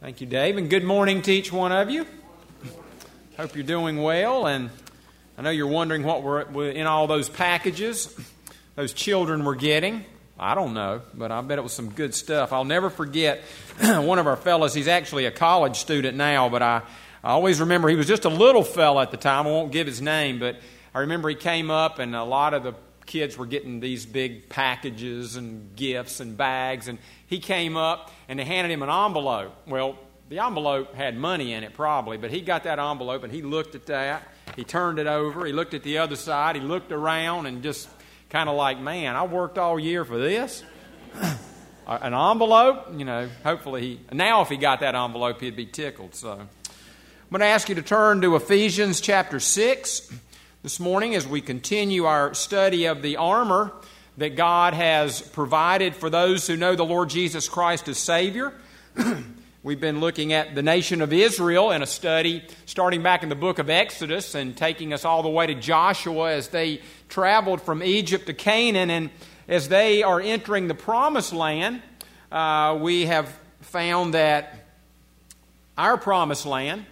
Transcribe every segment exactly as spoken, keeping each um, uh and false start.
Thank you, Dave, and good morning to each one of you. Hope you're doing well, and I know you're wondering what were in all those packages those children were getting. I don't know, but I bet it was some good stuff. I'll never forget one of our fellas. He's actually a college student now, but I, I always remember he was just a little fella at the time. I won't give his name, but I remember he came up, and a lot of the kids were getting these big packages and gifts and bags, and he came up and they handed him an envelope. Well, the envelope had money in it probably, but he got that envelope and he looked at that. He turned it over. He looked at the other side. He looked around and just kind of like, man, I worked all year for this. An envelope, you know, hopefully he, now if he got that envelope, he'd be tickled. So I'm going to ask you to turn to Ephesians chapter six this morning as we continue our study of the armor that God has provided for those who know the Lord Jesus Christ as Savior. We've been looking at the nation of Israel in a study starting back in the book of Exodus and taking us all the way to Joshua as they traveled from Egypt to Canaan. And as they are entering the promised land, uh, we have found that our promised land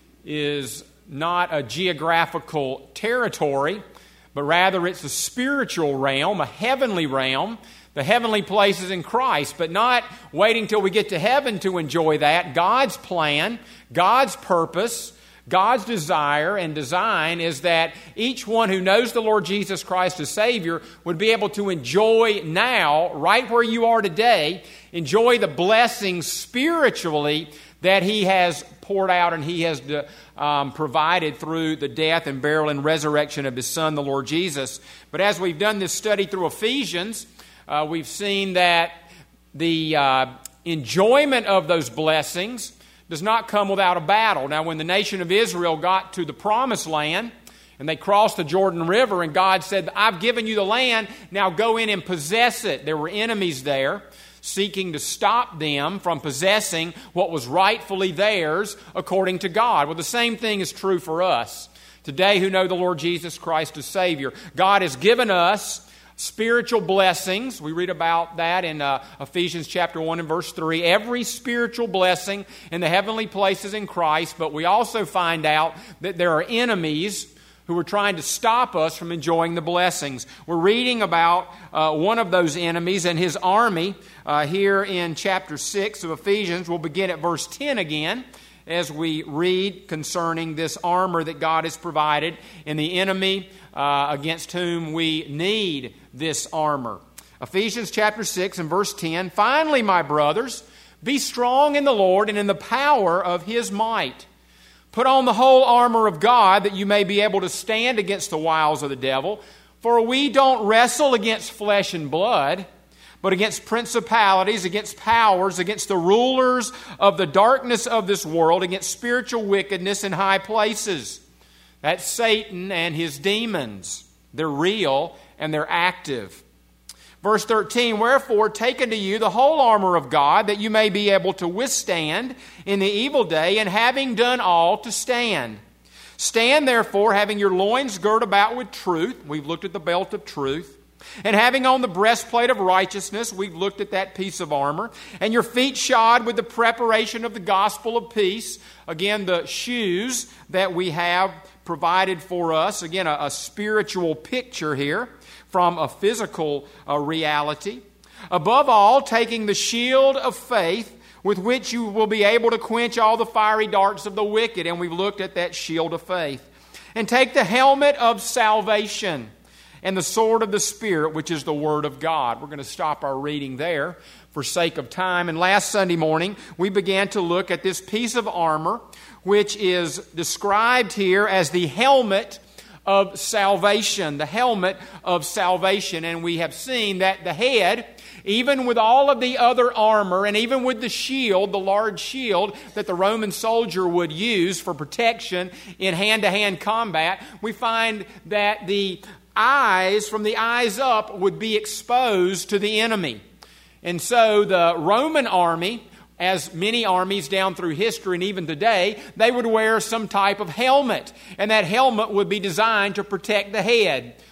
is not a geographical territory, but rather it's a spiritual realm, a heavenly realm, the heavenly places in Christ, but not waiting till we get to heaven to enjoy that. God's plan, God's purpose, God's desire and design is that each one who knows the Lord Jesus Christ as Savior would be able to enjoy now, right where you are today, enjoy the blessings spiritually that He has poured out and He has um, provided through the death and burial and resurrection of His Son, the Lord Jesus. But as we've done this study through Ephesians, uh, we've seen that the uh, enjoyment of those blessings does not come without a battle. Now, when the nation of Israel got to the promised land and they crossed the Jordan River and God said, I've given you the land, now go in and possess it. There were enemies there seeking to stop them from possessing what was rightfully theirs according to God. Well, the same thing is true for us today who know the Lord Jesus Christ as Savior. God has given us spiritual blessings. We read about that in uh, Ephesians chapter one and verse three. Every spiritual blessing in the heavenly places in Christ, but we also find out that there are enemies who are trying to stop us from enjoying the blessings. We're reading about uh, one of those enemies and his army uh, here in chapter six of Ephesians. We'll begin at verse ten again as we read concerning this armor that God has provided and the enemy uh, against whom we need this armor. Ephesians chapter six and verse ten, finally, my brothers, be strong in the Lord and in the power of His might. Put on the whole armor of God that you may be able to stand against the wiles of the devil. For we don't wrestle against flesh and blood, but against principalities, against powers, against the rulers of the darkness of this world, against spiritual wickedness in high places. That's Satan and his demons. They're real and they're active. Verse thirteen, wherefore take unto you the whole armor of God, that you may be able to withstand in the evil day, and having done all, to stand. Stand therefore, having your loins girt about with truth. We've looked at the belt of truth. And having on the breastplate of righteousness, we've looked at that piece of armor. And your feet shod with the preparation of the gospel of peace. Again, the shoes that we have provided for us. Again, a, a spiritual picture here from a physical uh, reality. Above all, taking the shield of faith, with which you will be able to quench all the fiery darts of the wicked. And we've looked at that shield of faith. And take the helmet of salvation and the sword of the Spirit, which is the Word of God. We're going to stop our reading there for sake of time. And last Sunday morning, we began to look at this piece of armor, which is described here as the helmet of salvation, the helmet of salvation. And we have seen that the head, even with all of the other armor and even with the shield, the large shield that the Roman soldier would use for protection in hand-to-hand combat, we find that the eyes, from the eyes up, would be exposed to the enemy. And so the Roman army, as many armies down through history and even today, they would wear some type of helmet. And that helmet would be designed to protect the head.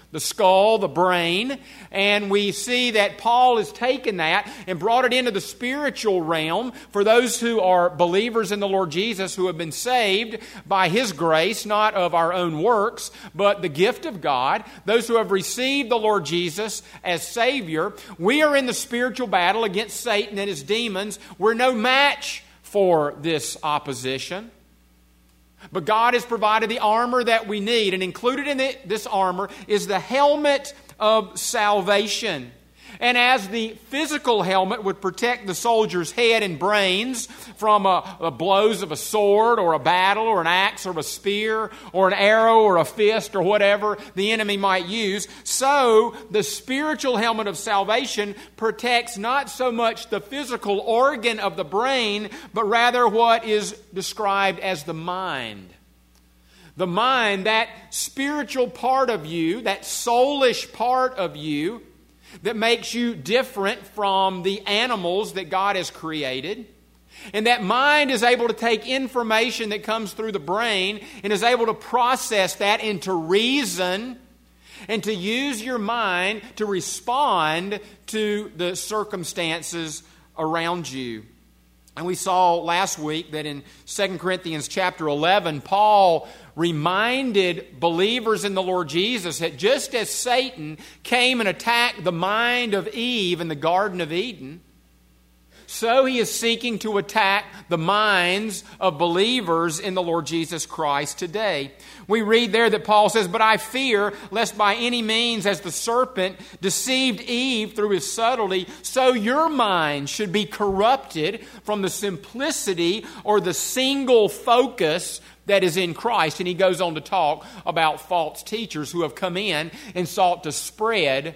the skull, the brain, and we see that Paul has taken that and brought it into the spiritual realm for those who are believers in the Lord Jesus, who have been saved by His grace, not of our own works, but the gift of God. Those who have received the Lord Jesus as Savior. We are in the spiritual battle against Satan and his demons. We're no match for this opposition. But God has provided the armor that we need, and included in it, this armor is the helmet of salvation. And as the physical helmet would protect the soldier's head and brains from a, a blows of a sword or a battle or an axe or a spear or an arrow or a fist or whatever the enemy might use, so the spiritual helmet of salvation protects not so much the physical organ of the brain, but rather what is described as the mind. The mind, that spiritual part of you, that soulish part of you, that makes you different from the animals that God has created. And that mind is able to take information that comes through the brain and is able to process that into reason and to use your mind to respond to the circumstances around you. And we saw last week that in Second Corinthians chapter eleven, Paul reminded believers in the Lord Jesus that just as Satan came and attacked the mind of Eve in the Garden of Eden, so he is seeking to attack the minds of believers in the Lord Jesus Christ today. We read there that Paul says, "But I fear, lest by any means, as the serpent deceived Eve through his subtlety, so your mind should be corrupted from the simplicity or the single focus that is in Christ." And he goes on to talk about false teachers who have come in and sought to spread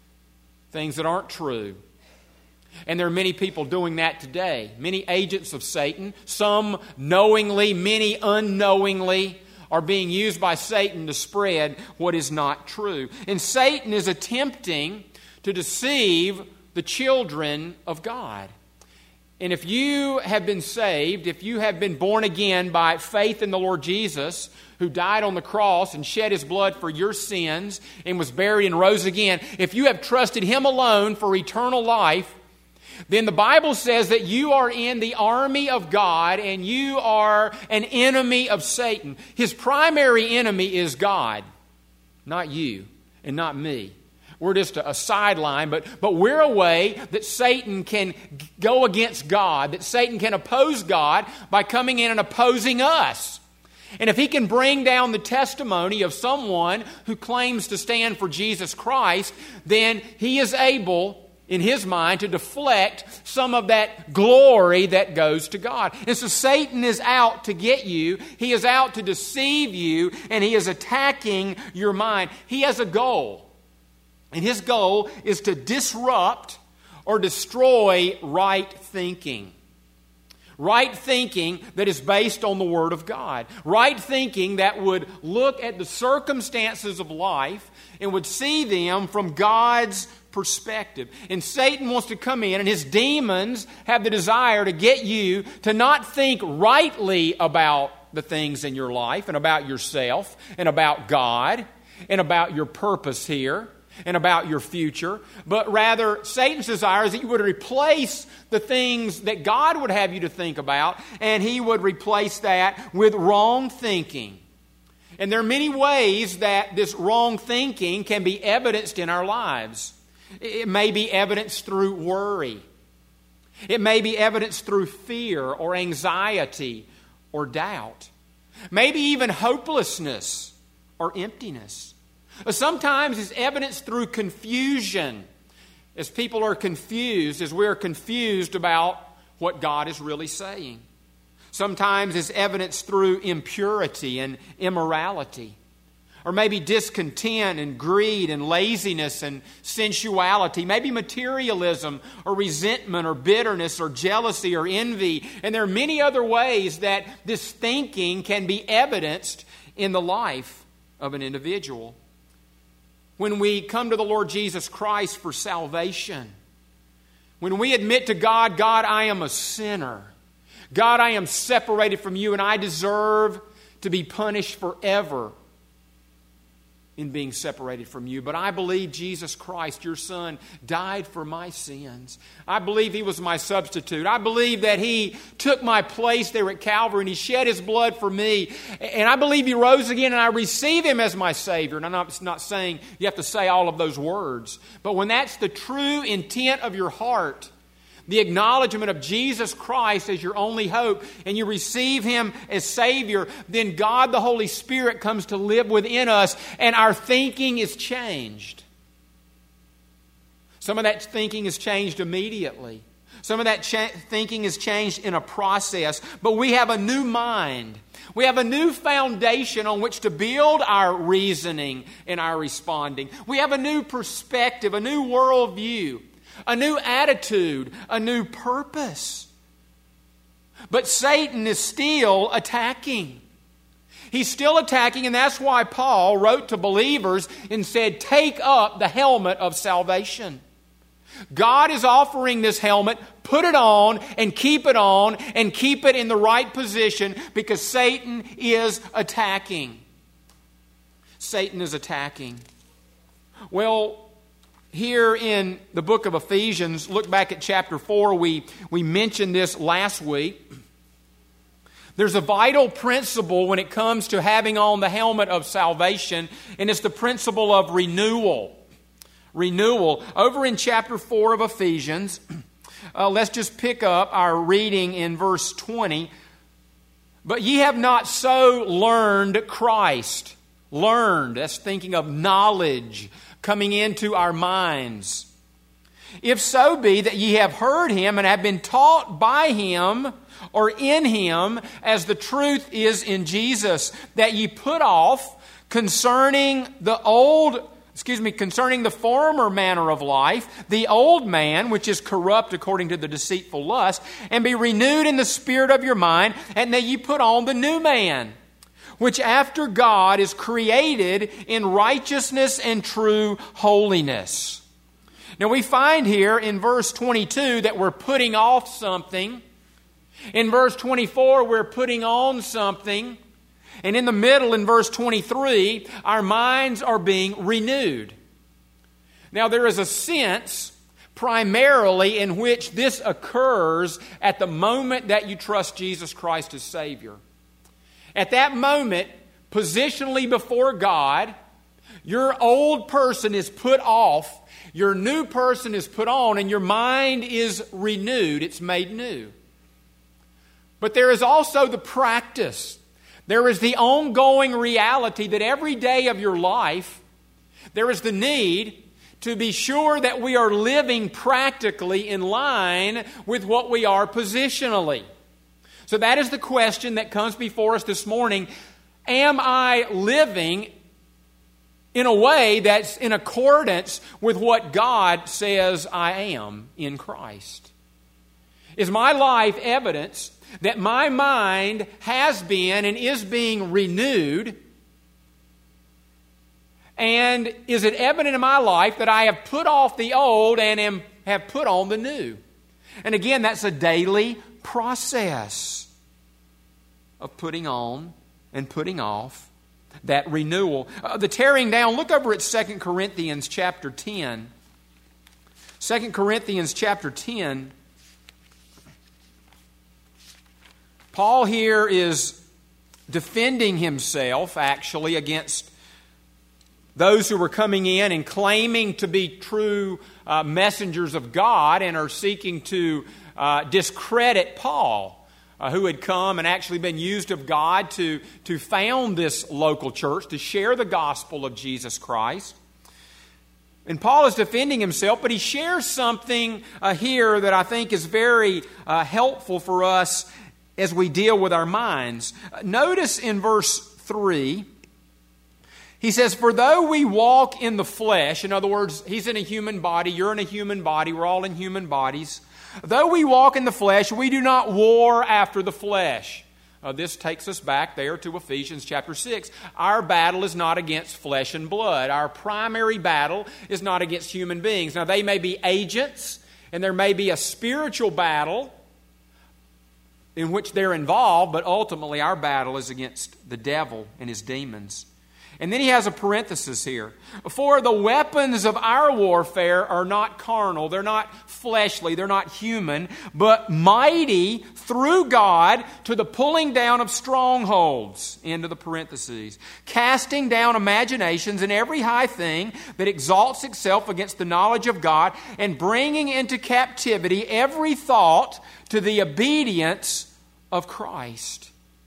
things that aren't true. And there are many people doing that today. Many agents of Satan, some knowingly, many unknowingly, are being used by Satan to spread what is not true. And Satan is attempting to deceive the children of God. And if you have been saved, if you have been born again by faith in the Lord Jesus, who died on the cross and shed His blood for your sins and was buried and rose again, if you have trusted Him alone for eternal life, then the Bible says that you are in the army of God and you are an enemy of Satan. His primary enemy is God, not you and not me. We're just a, a sideline, but, but we're a way that Satan can go against God, that Satan can oppose God by coming in and opposing us. And if he can bring down the testimony of someone who claims to stand for Jesus Christ, then he is able, in his mind, to deflect some of that glory that goes to God. And so Satan is out to get you. He is out to deceive you, and he is attacking your mind. He has a goal, and his goal is to disrupt or destroy right thinking. Right thinking that is based on the Word of God. Right thinking that would look at the circumstances of life and would see them from God's perspective. And Satan wants to come in, and his demons have the desire to get you to not think rightly about the things in your life and about yourself and about God and about your purpose here and about your future, but rather Satan's desire is that you would replace the things that God would have you to think about, and he would replace that with wrong thinking. And there are many ways that this wrong thinking can be evidenced in our lives. It may be evidenced through worry. It may be evidenced through fear or anxiety or doubt. Maybe even hopelessness or emptiness. Sometimes it's evidenced through confusion, as people are confused, as we're confused about what God is really saying. Sometimes it's evidenced through impurity and immorality, or maybe discontent and greed and laziness and sensuality, maybe materialism or resentment or bitterness or jealousy or envy. And there are many other ways that this thinking can be evidenced in the life of an individual. When we come to the Lord Jesus Christ for salvation, when we admit to God, God, I am a sinner. God, I am separated from you and I deserve to be punished forever in being separated from you. But I believe Jesus Christ, your Son, died for my sins. I believe He was my substitute. I believe that He took my place there at Calvary and He shed His blood for me. And I believe He rose again and I receive Him as my Savior. And I'm not, not saying you have to say all of those words. But when that's the true intent of your heart, the acknowledgement of Jesus Christ as your only hope, and you receive Him as Savior, then God the Holy Spirit comes to live within us, and our thinking is changed. Some of that thinking is changed immediately. Some of that cha- thinking is changed in a process. But we have a new mind. We have a new foundation on which to build our reasoning and our responding. We have a new perspective, a new worldview, a new attitude, a new purpose. But Satan is still attacking. He's still attacking, and that's why Paul wrote to believers and said, take up the helmet of salvation. God is offering this helmet. Put it on and keep it on and keep it in the right position because Satan is attacking. Satan is attacking. Well, here in the book of Ephesians, look back at chapter four. We, we mentioned this last week. There's a vital principle when it comes to having on the helmet of salvation, and it's the principle of renewal. Renewal. Over in chapter four of Ephesians, uh, let's just pick up our reading in verse twenty. But ye have not so learned Christ. Learned, that's thinking of knowledge coming into our minds. If so be that ye have heard Him and have been taught by Him or in Him, as the truth is in Jesus, that ye put off concerning the old, excuse me, concerning the former manner of life, the old man, which is corrupt according to the deceitful lust, and be renewed in the spirit of your mind, and that ye put on the new man, which after God is created in righteousness and true holiness. Now we find here in verse twenty-two that we're putting off something. In verse twenty-four, we're putting on something. And in the middle, in verse twenty-three, our minds are being renewed. Now there is a sense primarily in which this occurs at the moment that you trust Jesus Christ as Savior. At that moment, positionally before God, your old person is put off, your new person is put on, and your mind is renewed. It's made new. But there is also the practice. There is the ongoing reality that every day of your life, there is the need to be sure that we are living practically in line with what we are positionally. So that is the question that comes before us this morning. Am I living in a way that's in accordance with what God says I am in Christ? Is my life evidence that my mind has been and is being renewed? And is it evident in my life that I have put off the old and am, have put on the new? And again, that's a daily process of putting on and putting off that renewal. Uh, the tearing down, look over at Second Corinthians chapter ten. Second Corinthians chapter ten. Paul here is defending himself, actually, against those who were coming in and claiming to be true uh, messengers of God and are seeking to uh, discredit Paul, uh, who had come and actually been used of God to, to found this local church, to share the gospel of Jesus Christ. And Paul is defending himself, but he shares something uh, here that I think is very uh, helpful for us as we deal with our minds. Notice in verse three, he says, for though we walk in the flesh, in other words, he's in a human body, you're in a human body, we're all in human bodies. Though we walk in the flesh, we do not war after the flesh. Uh, this takes us back there to Ephesians chapter six. Our battle is not against flesh and blood. Our primary battle is not against human beings. Now, they may be agents, and there may be a spiritual battle in which they're involved, but ultimately our battle is against the devil and his demons. And then he has a parenthesis here. For the weapons of our warfare are not carnal. They're not fleshly. They're not human. But mighty through God to the pulling down of strongholds. Into the parentheses. Casting down imaginations and every high thing that exalts itself against the knowledge of God. And bringing into captivity every thought to the obedience of Christ.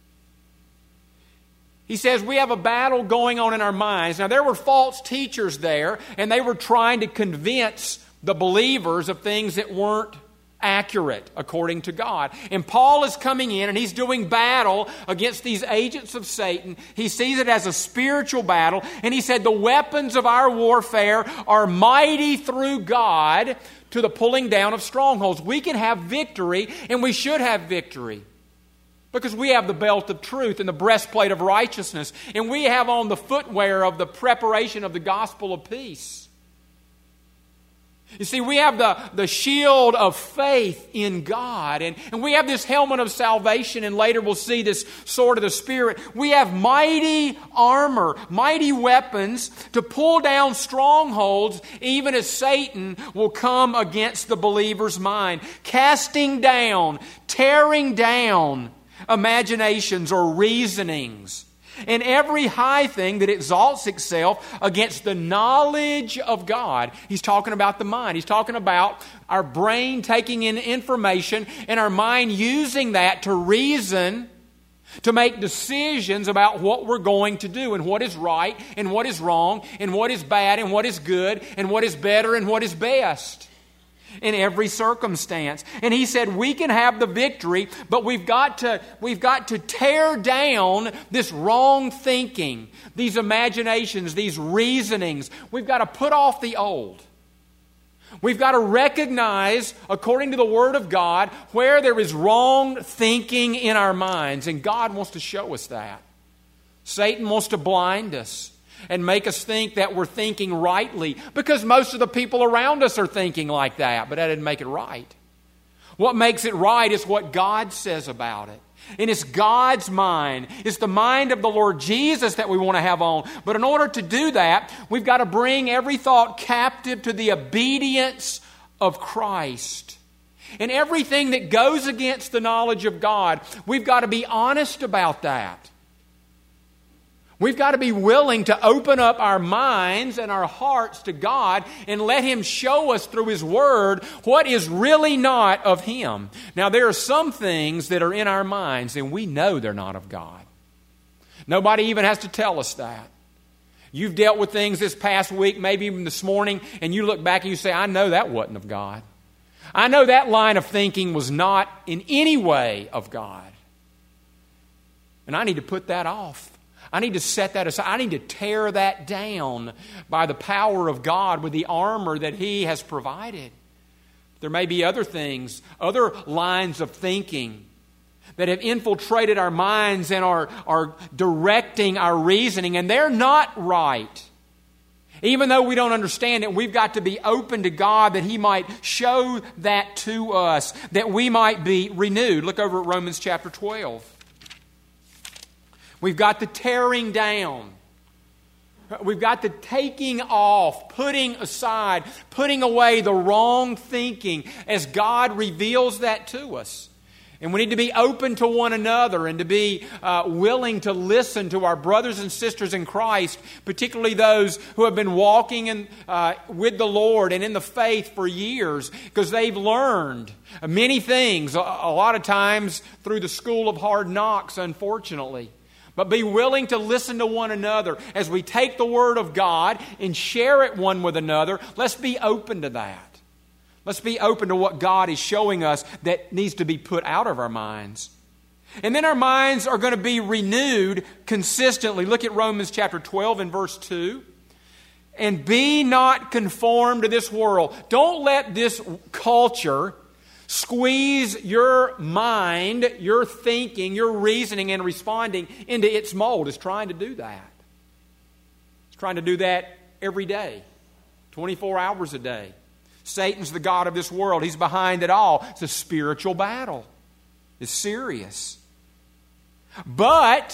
He says we have a battle going on in our minds. Now, there were false teachers there, and they were trying to convince the believers of things that weren't accurate according to God. And Paul is coming in, and he's doing battle against these agents of Satan. He sees it as a spiritual battle, and he said the weapons of our warfare are mighty through God to the pulling down of strongholds. We can have victory, and we should have victory. Because we have the belt of truth and the breastplate of righteousness. And we have on the footwear of the preparation of the gospel of peace. You see, we have the, the shield of faith in God. And, and we have this helmet of salvation. And later we'll see this sword of the Spirit. We have mighty armor, mighty weapons to pull down strongholds, even as Satan will come against the believer's mind. Casting down, tearing down imaginations or reasonings, and every high thing that exalts itself against the knowledge of God. He's talking about the mind. He's talking about our brain taking in information and our mind using that to reason, to make decisions about what we're going to do and what is right and what is wrong and what is bad and what is good and what is better and what is best. In every circumstance. And he said we can have the victory, but we've got to we've got to tear down this wrong thinking, these imaginations, these reasonings. We've got to put off the old. We've got to recognize, according to the Word of God, where there is wrong thinking in our minds. And God wants to show us that. Satan wants to blind us and make us think that we're thinking rightly, because most of the people around us are thinking like that, but that didn't make it right. What makes it right is what God says about it. And it's God's mind. It's the mind of the Lord Jesus that we want to have on. But in order to do that, we've got to bring every thought captive to the obedience of Christ. And everything that goes against the knowledge of God, we've got to be honest about that. We've got to be willing to open up our minds and our hearts to God and let Him show us through His Word what is really not of Him. Now, there are some things that are in our minds and we know they're not of God. Nobody even has to tell us that. You've dealt with things this past week, maybe even this morning, and you look back and you say, I know that wasn't of God. I know that line of thinking was not in any way of God. And I need to put that off. I need to set that aside. I need to tear that down by the power of God with the armor that He has provided. There may be other things, other lines of thinking that have infiltrated our minds and are, are directing our reasoning, and they're not right. Even though we don't understand it, we've got to be open to God that He might show that to us, that we might be renewed. Look over at Romans chapter twelve. We've got the tearing down. We've got the taking off, putting aside, putting away the wrong thinking as God reveals that to us. And we need to be open to one another and to be uh, willing to listen to our brothers and sisters in Christ, particularly those who have been walking in, uh, with the Lord and in the faith for years, because they've learned many things, a, a lot of times through the school of hard knocks, unfortunately. But be willing to listen to one another as we take the Word of God and share it one with another. Let's be open to that. Let's be open to what God is showing us that needs to be put out of our minds. And then our minds are going to be renewed consistently. Look at Romans chapter twelve and verse two. And be not conformed to this world. Don't let this culture squeeze your mind, your thinking, your reasoning and responding into its mold. It's trying to do that. It's trying to do that every day, twenty-four hours a day. Satan's the god of this world. He's behind it all. It's a spiritual battle. It's serious. But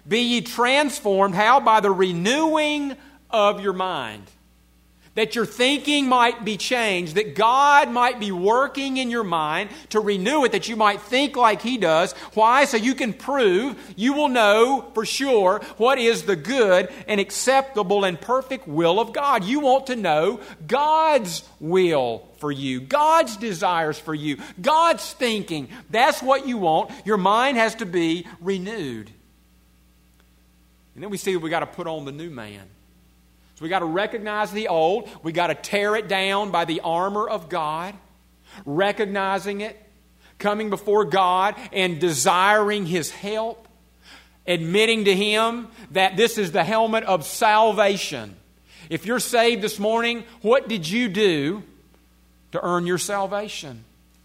Be ye transformed, how? By the renewing of your mind. That your thinking might be changed, that God might be working in your mind to renew it, that you might think like He does. Why? So you can prove, you will know for sure what is the good and acceptable and perfect will of God. You want to know God's will for you, God's desires for you, God's thinking. That's what you want. Your mind has to be renewed. And then we see that we got to put on the new man. So we got to recognize the old. We got to tear it down by the armor of God, recognizing it, coming before God and desiring His help, admitting to Him that this is the helmet of salvation. If you're saved this morning, what did you do to earn your salvation?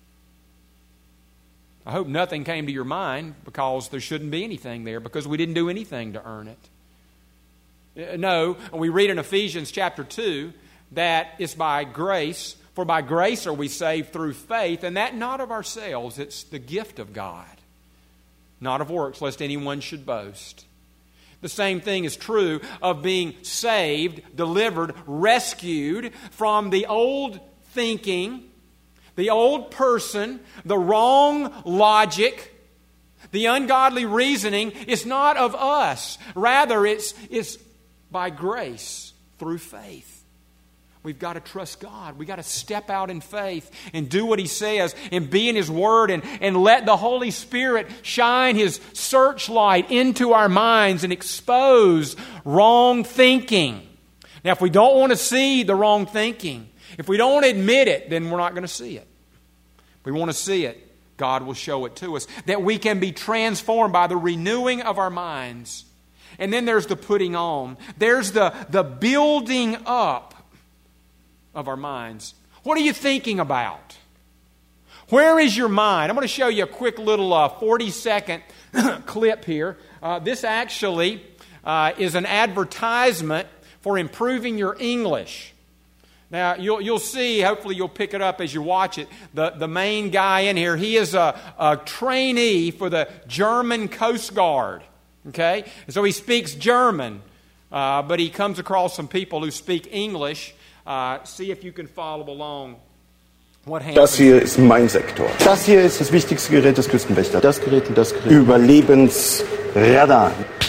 I hope nothing came to your mind, because there shouldn't be anything there, because we didn't do anything to earn it. No, we read in Ephesians chapter two that it's by grace, for by grace are we saved through faith, and that not of ourselves, it's the gift of God, not of works, lest anyone should boast. The same thing is true of being saved, delivered, rescued from the old thinking, the old person, the wrong logic, the ungodly reasoning. Is not of us. Rather, it's, it's by grace through faith. We've got to trust God. We've got to step out in faith and do what He says and be in His Word and, and let the Holy Spirit shine His searchlight into our minds and expose wrong thinking. Now, if we don't want to see the wrong thinking, if we don't want to admit it, then we're not going to see it. If we want to see it, God will show it to us. That we can be transformed by the renewing of our minds. And then there's the putting on. There's the, the building up of our minds. What are you thinking about? Where is your mind? I'm going to show you a quick little uh, forty-second clip here. Uh, this actually uh, is an advertisement for improving your English. Now, you'll, you'll see, hopefully you'll pick it up as you watch it, the, the main guy in here, he is a, a trainee for the German Coast Guard. Okay? And so he speaks German, uh, but he comes across some people who speak English. Uh, see if you can follow along what happens. Das hier ist mein Sektor. Das hier ist das wichtigste Gerät des Küstenwächters. Das Gerät und das Gerät. Überlebensradar.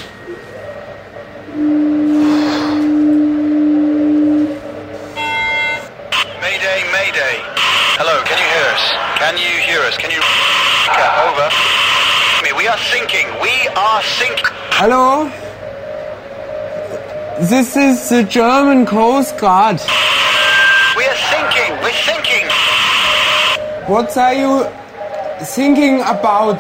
Mayday, Mayday. Hello, can you hear us? Can you hear us? Can you... Over. We are sinking. We are sinking. Hello? This is the German Coast Guard. We are sinking. We're sinking. What are you thinking about?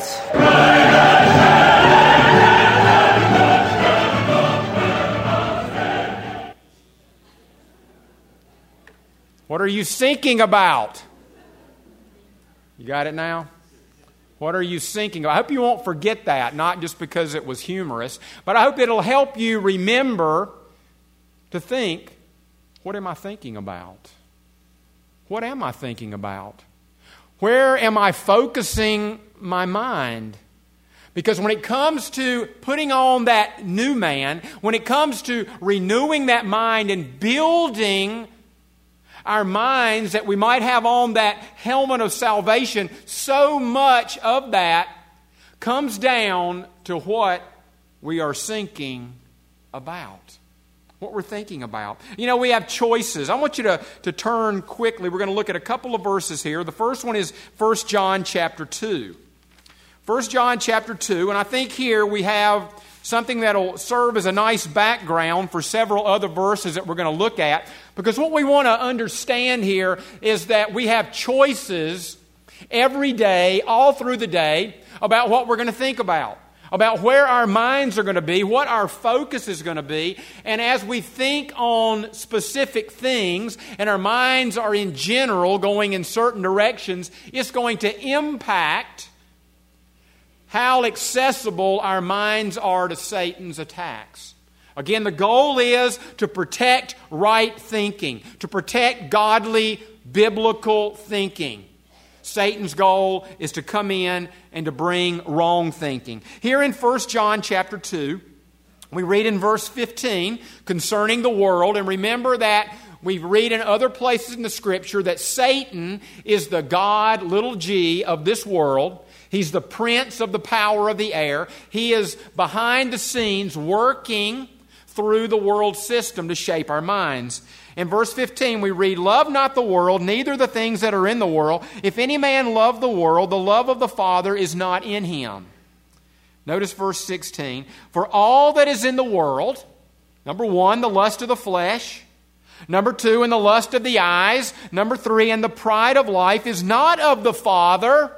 What are you thinking about? You got it now? What are you thinking about? I hope you won't forget that, not just because it was humorous, but I hope it'll help you remember to think, what am I thinking about? What am I thinking about? Where am I focusing my mind? Because when it comes to putting on that new man, when it comes to renewing that mind and building our minds that we might have on that helmet of salvation, so much of that comes down to what we are thinking about. What we're thinking about. You know, we have choices. I want you to, to turn quickly. We're going to look at a couple of verses here. The first one is First John chapter two. First John chapter two, and I think here we have something that will serve as a nice background for several other verses that we're going to look at. Because what we want to understand here is that we have choices every day, all through the day, about what we're going to think about, about where our minds are going to be, what our focus is going to be. And as we think on specific things, and our minds are in general going in certain directions, it's going to impact how accessible our minds are to Satan's attacks. Again, the goal is to protect right thinking, to protect godly, biblical thinking. Satan's goal is to come in and to bring wrong thinking. Here in First John chapter two, We read in verse fifteen concerning the world, and remember that we read in other places in the Scripture that Satan is the God, little g, of this world. He's the prince of the power of the air. He is behind the scenes working through the world system to shape our minds. In verse fifteen we read, "Love not the world, neither the things that are in the world. If any man love the world, the love of the Father is not in him." Notice verse sixteen. "For all that is in the world," number one, the lust of the flesh. Number two, in the lust of the eyes. Number three, in the pride of life, is not of the Father,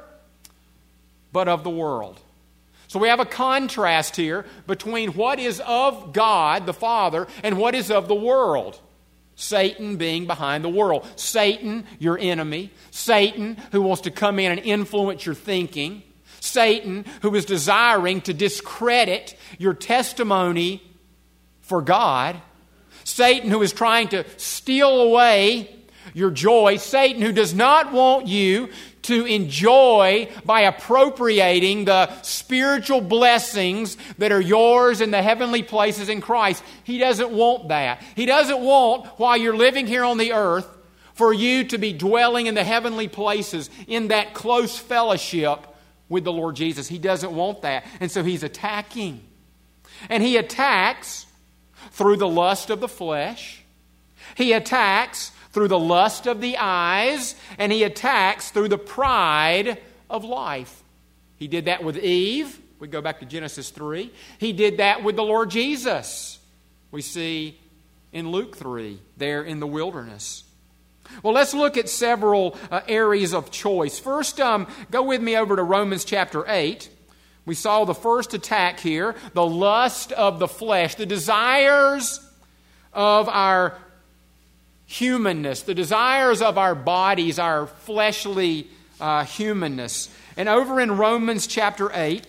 but of the world. So we have a contrast here between what is of God, the Father, and what is of the world. Satan being behind the world. Satan, your enemy. Satan, who wants to come in and influence your thinking. Satan, who is desiring to discredit your testimony for God. Satan, who is trying to steal away your joy. Satan, who does not want you to enjoy by appropriating the spiritual blessings that are yours in the heavenly places in Christ. He doesn't want that. He doesn't want, while you're living here on the earth, for you to be dwelling in the heavenly places in that close fellowship with the Lord Jesus. He doesn't want that. And so he's attacking. And he attacks through the lust of the flesh. He attacks through the lust of the eyes, and he attacks through the pride of life. He did that with Eve. We go back to Genesis three. He did that with the Lord Jesus. We see in Luke three, there in the wilderness. Well, let's look at several uh, areas of choice. First, um, go with me over to Romans chapter eight. We saw the first attack here, the lust of the flesh, the desires of our humanness, the desires of our bodies, our fleshly uh, humanness. And over in Romans chapter eight,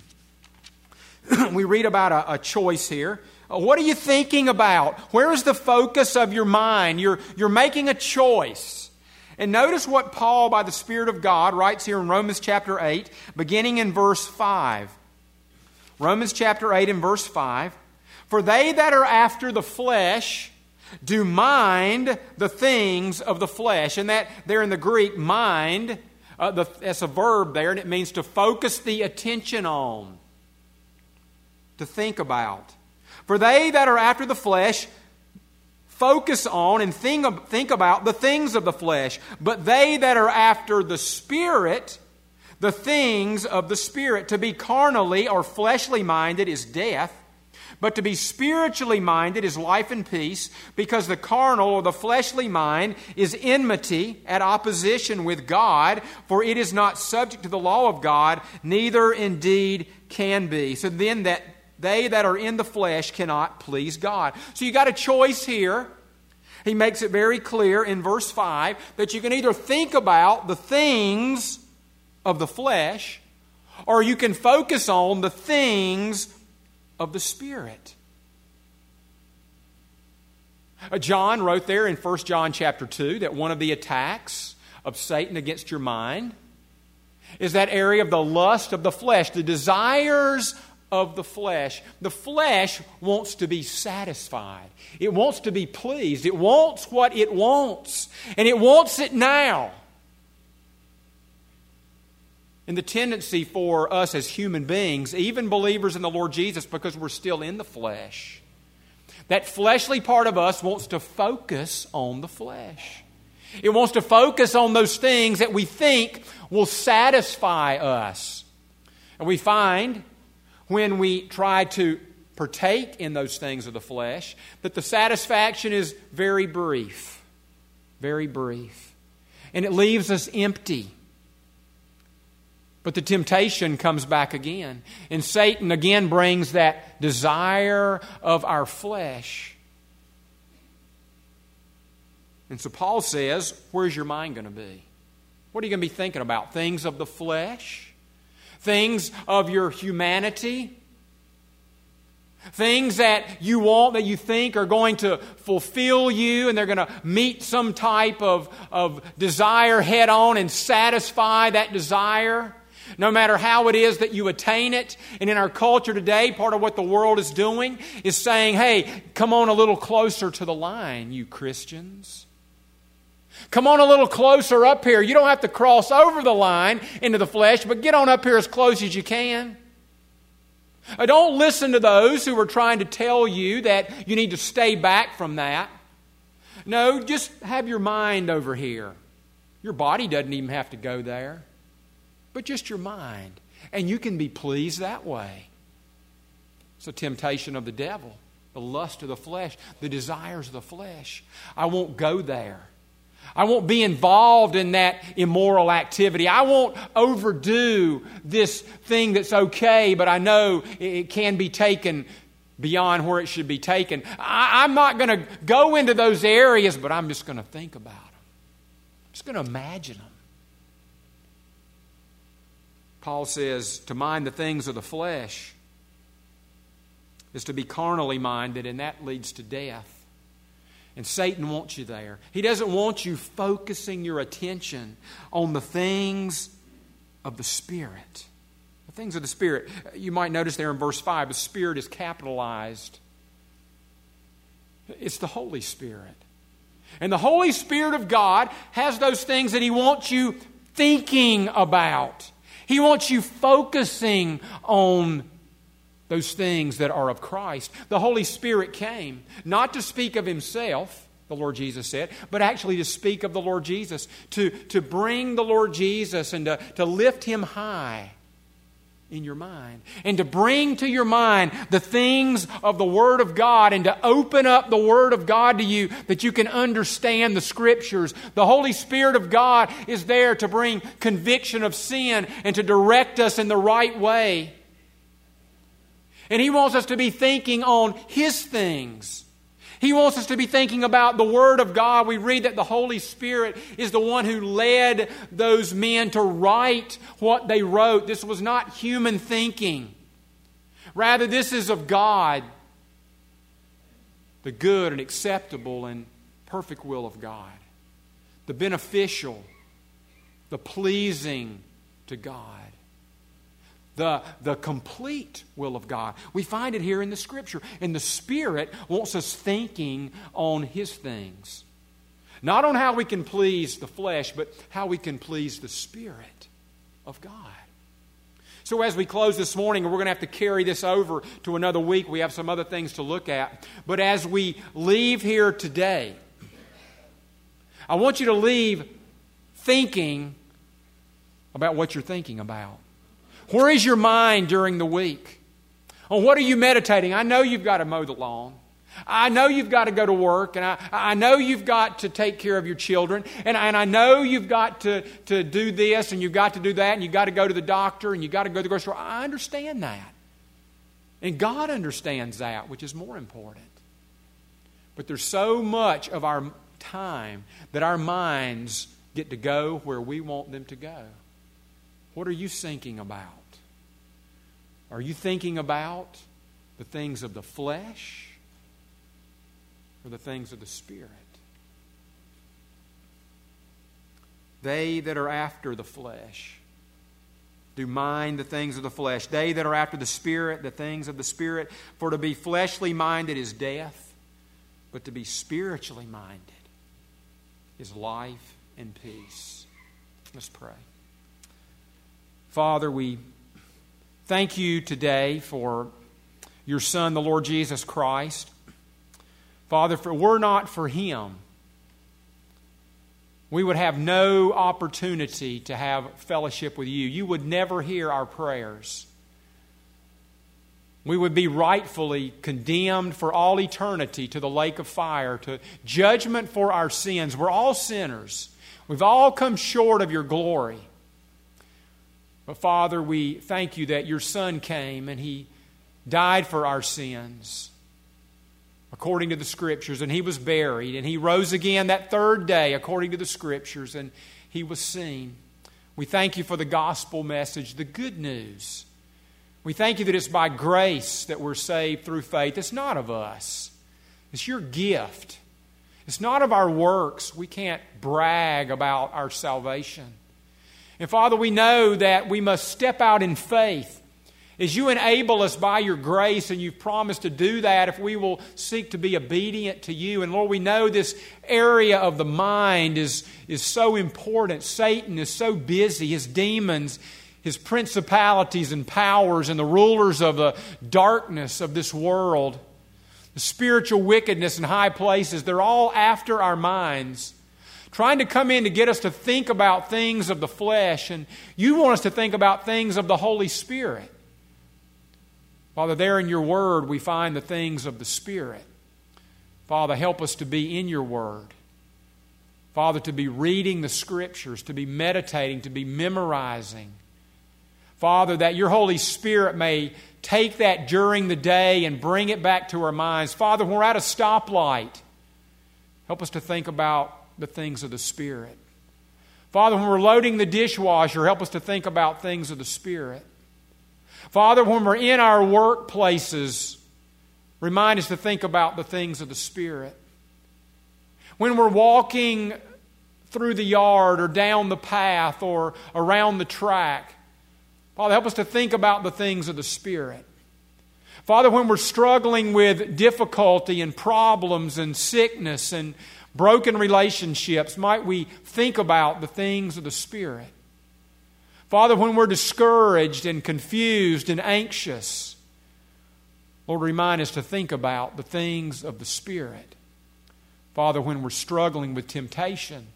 we read about a, a choice here. Uh, what are you thinking about? Where is the focus of your mind? You're, you're making a choice. And notice what Paul, by the Spirit of God, writes here in Romans chapter eight, beginning in verse five. Romans chapter eight and verse five. "For they that are after the flesh do mind the things of the flesh." And that there in the Greek, mind, uh, the, that's a verb there, and it means to focus the attention on, to think about. "For they that are after the flesh focus on and think, think about the things of the flesh. But they that are after the Spirit, the things of the Spirit. To be carnally or fleshly minded is death, but to be spiritually minded is life and peace, because the carnal or the fleshly mind is enmity, at opposition with God, for it is not subject to the law of God, neither indeed can be." So then that they that are in the flesh cannot please God. So you got a choice here. He makes it very clear in verse five that you can either think about the things of the flesh, or you can focus on the things of the Spirit. John wrote there in First John chapter two that one of the attacks of Satan against your mind is that area of the lust of the flesh, the desires of the flesh. The flesh wants to be satisfied. It wants to be pleased. It wants what it wants, and it wants it now. And the tendency for us as human beings, even believers in the Lord Jesus, because we're still in the flesh, that fleshly part of us wants to focus on the flesh. It wants to focus on those things that we think will satisfy us. And we find when we try to partake in those things of the flesh that the satisfaction is very brief. Very brief. And it leaves us empty. But the temptation comes back again. And Satan again brings that desire of our flesh. And so Paul says, where's your mind going to be? What are you going to be thinking about? Things of the flesh? Things of your humanity? Things that you want, that you think are going to fulfill you, and they're going to meet some type of, of desire head on and satisfy that desire? No matter how it is that you attain it. And in our culture today, part of what the world is doing is saying, hey, come on a little closer to the line, you Christians. Come on a little closer up here. You don't have to cross over the line into the flesh, but get on up here as close as you can. Don't listen to those who are trying to tell you that you need to stay back from that. No, just have your mind over here. Your body doesn't even have to go there, but just your mind. And you can be pleased that way. It's a temptation of the devil, the lust of the flesh, the desires of the flesh. I won't go there. I won't be involved in that immoral activity. I won't overdo this thing that's okay, but I know it can be taken beyond where it should be taken. I, I'm not going to go into those areas, but I'm just going to think about them. I'm just going to imagine them. Paul says to mind the things of the flesh is to be carnally minded, and that leads to death. And Satan wants you there. He doesn't want you focusing your attention on the things of the Spirit. The things of the Spirit. You might notice there in verse five, the Spirit is capitalized. It's the Holy Spirit. And the Holy Spirit of God has those things that He wants you thinking about. He wants you focusing on those things that are of Christ. The Holy Spirit came not to speak of Himself, the Lord Jesus said, but actually to speak of the Lord Jesus, to, to bring the Lord Jesus and to, to lift Him high in your mind, and to bring to your mind the things of the Word of God, and to open up the Word of God to you that you can understand the Scriptures. The Holy Spirit of God is there to bring conviction of sin and to direct us in the right way. And He wants us to be thinking on His things. He wants us to be thinking about the Word of God. We read that the Holy Spirit is the one who led those men to write what they wrote. This was not human thinking. Rather, this is of God, the good and acceptable and perfect will of God, the beneficial, the pleasing to God. The, the complete will of God. We find it here in the Scripture. And the Spirit wants us thinking on His things. Not on how we can please the flesh, but how we can please the Spirit of God. So as we close this morning, we're going to have to carry this over to another week. We have some other things to look at. But as we leave here today, I want you to leave thinking about what you're thinking about. Where is your mind during the week? On what are you meditating? I know you've got to mow the lawn. I know you've got to go to work. And I, I know you've got to take care of your children. And, and I know you've got to, to do this and you've got to do that. And you've got to go to the doctor and you've got to go to the grocery store. I understand that. And God understands that, which is more important. But there's so much of our time that our minds get to go where we want them to go. What are you thinking about? Are you thinking about the things of the flesh or the things of the Spirit? They that are after the flesh do mind the things of the flesh. They that are after the Spirit, the things of the Spirit. For to be fleshly minded is death, but to be spiritually minded is life and peace. Let's pray. Father, we thank You today for Your Son, the Lord Jesus Christ. Father, if it were not for Him, we would have no opportunity to have fellowship with You. You would never hear our prayers. We would be rightfully condemned for all eternity to the lake of fire, to judgment for our sins. We're all sinners. We've all come short of Your glory. But Father, we thank You that Your Son came and He died for our sins according to the Scriptures, and He was buried, and He rose again that third day according to the Scriptures, and He was seen. We thank You for the gospel message, the good news. We thank You that it's by grace that we're saved through faith. It's not of us. It's Your gift. It's not of our works. We can't brag about our salvation. And Father, we know that we must step out in faith as you enable us by your grace, and you've promised to do that if we will seek to be obedient to you. And Lord, we know this area of the mind is, is so important. Satan is so busy. His demons, his principalities and powers, and the rulers of the darkness of this world, the spiritual wickedness in high places, they're all after our minds, trying to come in to get us to think about things of the flesh. And you want us to think about things of the Holy Spirit. Father, there in your word we find the things of the Spirit. Father, help us to be in your word. Father, to be reading the Scriptures, to be meditating, to be memorizing. Father, that your Holy Spirit may take that during the day and bring it back to our minds. Father, when we're at a stoplight, help us to think about the things of the Spirit. Father, when we're loading the dishwasher, help us to think about things of the Spirit. Father, when we're in our workplaces, remind us to think about the things of the Spirit. When we're walking through the yard or down the path or around the track, Father, help us to think about the things of the Spirit. Father, when we're struggling with difficulty and problems and sickness and broken relationships, might we think about the things of the Spirit. Father, when we're discouraged and confused and anxious, Lord, remind us to think about the things of the Spirit. Father, when we're struggling with temptation,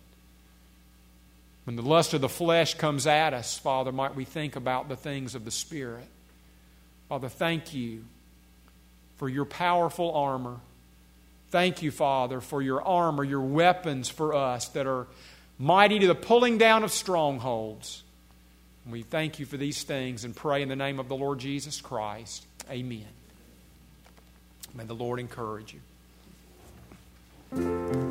when the lust of the flesh comes at us, Father, might we think about the things of the Spirit. Father, thank you for your powerful armor. Thank you, Father, for your armor, your weapons for us that are mighty to the pulling down of strongholds. We thank you for these things and pray in the name of the Lord Jesus Christ. Amen. May the Lord encourage you.